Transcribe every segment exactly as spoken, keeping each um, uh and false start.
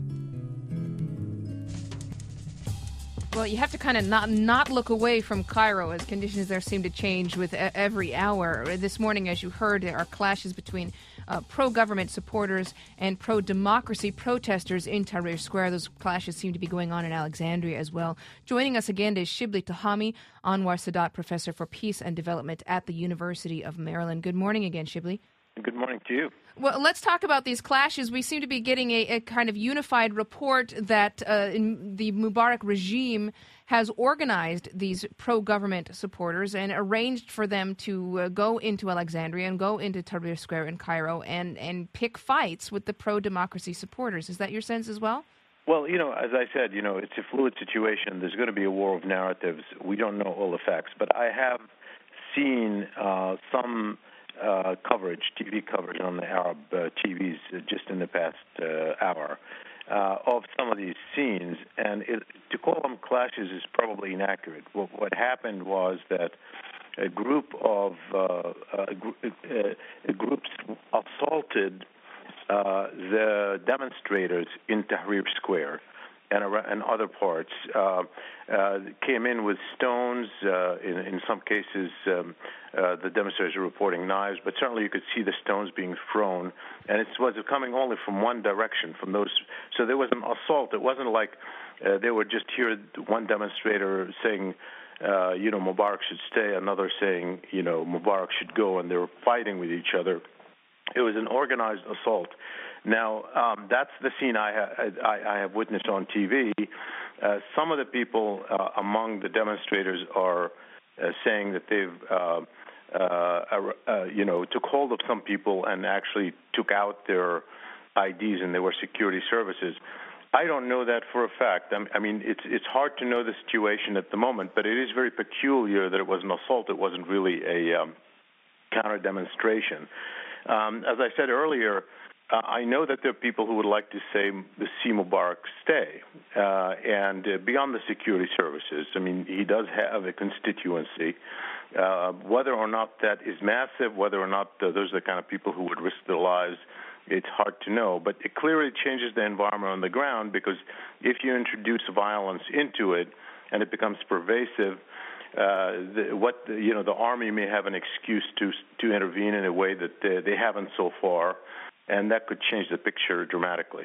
Well, you have to kind of not not look away from Cairo, as conditions there seem to change with e- every hour. This morning, as you heard, there are clashes between uh, pro-government supporters and pro-democracy protesters in Tahrir Square. Those clashes seem to be going on in Alexandria as well. Joining us again is Shibli Tahami, Anwar Sadat Professor for Peace and Development at the University of Maryland. Good morning again, Shibli. Good morning to you. Well, let's talk about these clashes. We seem to be getting a, a kind of unified report that uh, in the Mubarak regime has organized these pro-government supporters and arranged for them to uh, go into Alexandria and go into Tahrir Square in Cairo and, and pick fights with the pro-democracy supporters. Is that your sense as well? Well, you know, as I said, you know, it's a fluid situation. There's going to be a war of narratives. We don't know all the facts, but I have seen uh, some Uh, coverage, T V coverage on the Arab uh, T Vs uh, just in the past uh, hour uh, of some of these scenes, and it, to call them clashes is probably inaccurate. What, what happened was that a group of uh, uh, gr- uh, groups assaulted uh, the demonstrators in Tahrir Square and, and other parts, uh, uh, came in with stones. Uh, in, in some cases, um, uh, the demonstrators were reporting knives, but certainly you could see the stones being thrown, and it was coming only from one direction, from those. So there was an assault. It wasn't like uh, they were just here, one demonstrator saying, uh, you know, Mubarak should stay, another saying, you know, Mubarak should go, and they were fighting with each other. It was an organized assault. Now, um, that's the scene I, ha- I, I have witnessed on T V. Uh, some of the people uh, among the demonstrators are uh, saying that they've, uh, uh, uh, you know, took hold of some people and actually took out their I Ds and they were security services. I don't know that for a fact. I mean, it's it's hard to know the situation at the moment, but it is very peculiar that it was an assault. It wasn't really a um, counter-demonstration. Um, as I said earlier, uh, I know that there are people who would like to say see Mubarak stay, uh, and uh, beyond the security services. I mean, he does have a constituency. Uh, whether or not that is massive, whether or not uh, those are the kind of people who would risk their lives, it's hard to know. But it clearly changes the environment on the ground, because if you introduce violence into it and it becomes pervasive, Uh, the, what the, you know, the army may have an excuse to to intervene in a way that they, they haven't so far, and that could change the picture dramatically.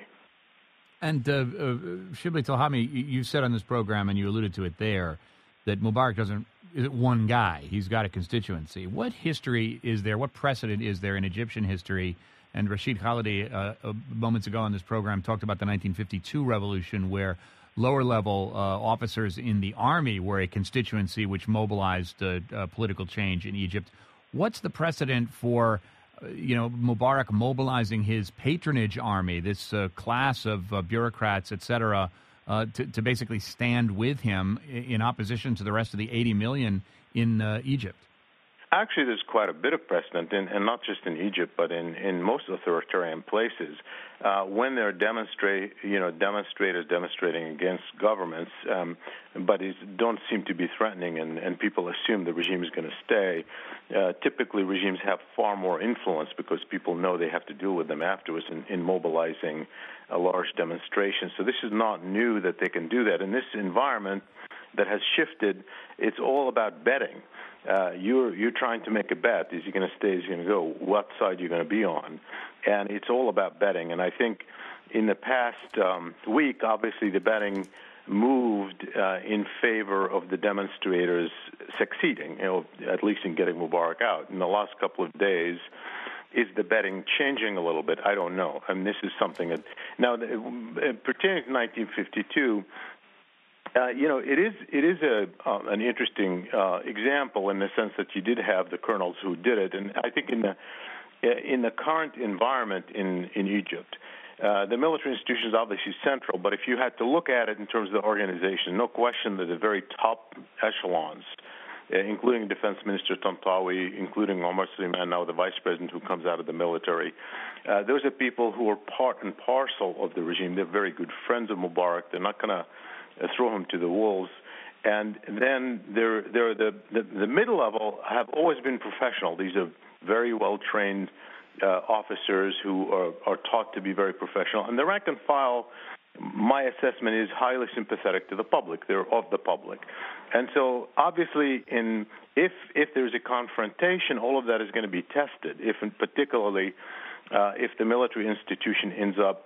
And uh, uh, Shibli Tahami, you said on this program, and you alluded to it there, that Mubarak doesn't isn't one guy; he's got a constituency. What history is there? What precedent is there in Egyptian history? And Rashid Khalidi, uh, moments ago on this program, talked about the nineteen fifty-two revolution, where lower-level uh, officers in the army were a constituency which mobilized uh, uh, political change in Egypt. What's the precedent for, uh, you know, Mubarak mobilizing his patronage army, this uh, class of uh, bureaucrats, et cetera, uh, to, to basically stand with him in opposition to the rest of the eighty million in uh, Egypt? Actually, there's quite a bit of precedent, in, and not just in Egypt, but in, in most authoritarian places. Uh, when there are demonstrate, you know, demonstrators demonstrating against governments, um, but it don't seem to be threatening, and, and people assume the regime is going to stay. Uh, typically, regimes have far more influence because people know they have to deal with them afterwards in, in mobilizing a large demonstration. So this is not new that they can do that. In this environment that has shifted, it's all about betting. Uh, you're you're trying to make a bet. Is he going to stay? Is he going to go? What side are you going to be on? And it's all about betting. And I think in the past um, week, obviously, the betting moved uh, in favor of the demonstrators succeeding, you know, at least in getting Mubarak out. In the last couple of days, is the betting changing a little bit? I don't know. And this is something that now, pertaining to nineteen fifty-two. Uh, you know, it is it is a uh, an interesting uh, example in the sense that you did have the colonels who did it, and I think in the in the current environment in in Egypt, uh, the military institution is obviously central. But if you had to look at it in terms of the organization, no question that the very top echelons, uh, including Defense Minister Tantawi, including Omar Suleiman, now the Vice President who comes out of the military, uh, those are people who are part and parcel of the regime. They're very good friends of Mubarak. They're not going to throw him to the wolves. And then there, there the, the the middle level have always been professional. These are very well trained uh, officers who are, are taught to be very professional. And the rank and file my assessment is highly sympathetic to the public. They're of the public. And so obviously in if if there's a confrontation, all of that is going to be tested, if in particularly uh, if the military institution ends up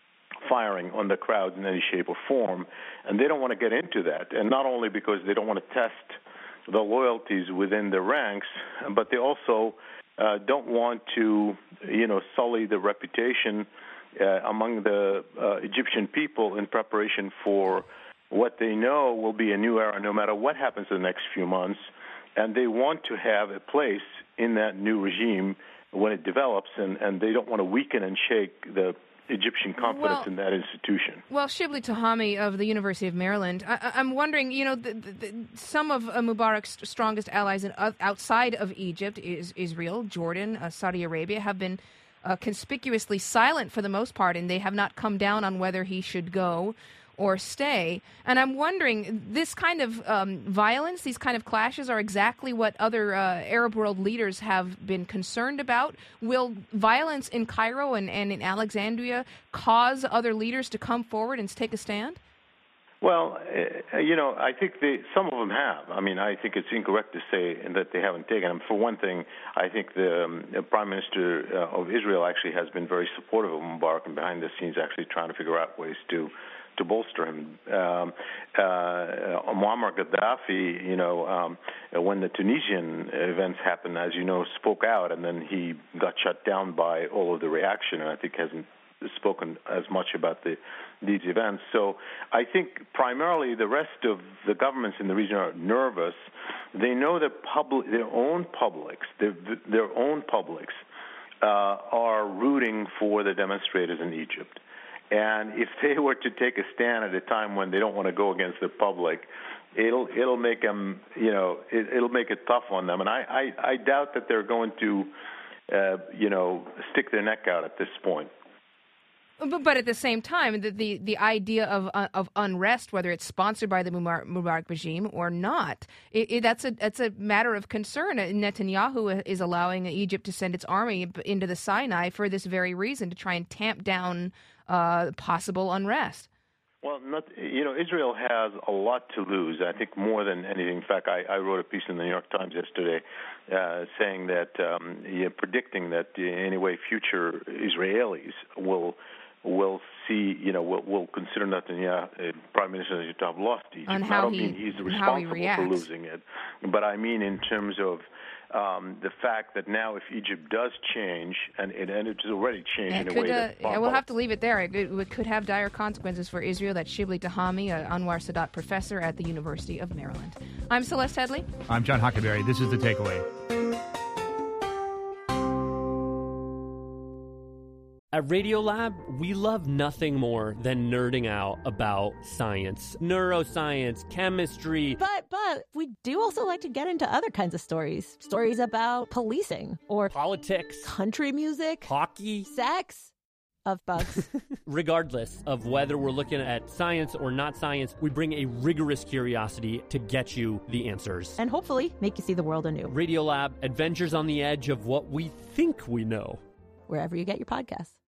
firing on the crowds in any shape or form. And they don't want to get into that. And not only because they don't want to test the loyalties within the ranks, but they also uh, don't want to, you know, sully the reputation uh, among the uh, Egyptian people in preparation for what they know will be a new era no matter what happens in the next few months. And they want to have a place in that new regime when it develops, and, and they don't want to weaken and shake the Egyptian confidence well, in that institution. Well, Shibli Tahami of the University of Maryland, I, I'm wondering, you know, the, the, the, some of uh, Mubarak's strongest allies in, uh, outside of Egypt, is Israel, Jordan, uh, Saudi Arabia, have been uh, conspicuously silent for the most part, and they have not come down on whether he should go or stay. And I'm wondering, this kind of um, violence, these kind of clashes are exactly what other uh, Arab world leaders have been concerned about. Will violence in Cairo and, and in Alexandria cause other leaders to come forward and take a stand? Well, uh, you know, I think they, some of them have. I mean, I think it's incorrect to say that they haven't taken them. For one thing, I think the, um, the Prime Minister uh, of Israel actually has been very supportive of Mubarak and behind the scenes actually trying to figure out ways to to bolster him. Um, uh, Muammar Gaddafi, you know, um, when the Tunisian events happened, as you know, spoke out, and then he got shut down by all of the reaction, and I think hasn't spoken as much about the, these events. So I think primarily the rest of the governments in the region are nervous. They know that public, their own publics, their, their own publics, uh, are rooting for the demonstrators in Egypt. And if they were to take a stand at a time when they don't want to go against the public, it'll it'll make them, you know, it, it'll make it tough on them. And I, I, I doubt that they're going to, uh, you know, stick their neck out at this point. But, but at the same time, the the, the idea of uh, of unrest, whether it's sponsored by the Mubarak, Mubarak regime or not, it, it, that's a that's a matter of concern. Netanyahu is allowing Egypt to send its army into the Sinai for this very reason, to try and tamp down uh, possible unrest. Well, not, you know, Israel has a lot to lose, I think more than anything. In fact, I, I wrote a piece in the New York Times yesterday uh, saying that, um, yeah, predicting that uh, anyway future Israelis will will see, you know, will, will consider Netanyahu, uh, Prime Minister Netanyahu, to have lost Egypt. On how I don't he, mean he's he responsible for losing it, but I mean in terms of Um, the fact that now if Egypt does change, and, and, and it's already changed in a could, way that... Uh, we'll have to leave it there. It, it could have dire consequences for Israel. That's Shibli Tahami, an Anwar Sadat professor at the University of Maryland. I'm Celeste Headley. I'm John Huckleberry. This is The Takeaway. At Radiolab, we love nothing more than nerding out about science, neuroscience, chemistry. But, but, we do also like to get into other kinds of stories. Stories about policing or politics, country music, hockey, sex, of bugs. Regardless of whether we're looking at science or not science, we bring a rigorous curiosity to get you the answers. And hopefully make you see the world anew. Radiolab, adventures on the edge of what we think we know. Wherever you get your podcasts.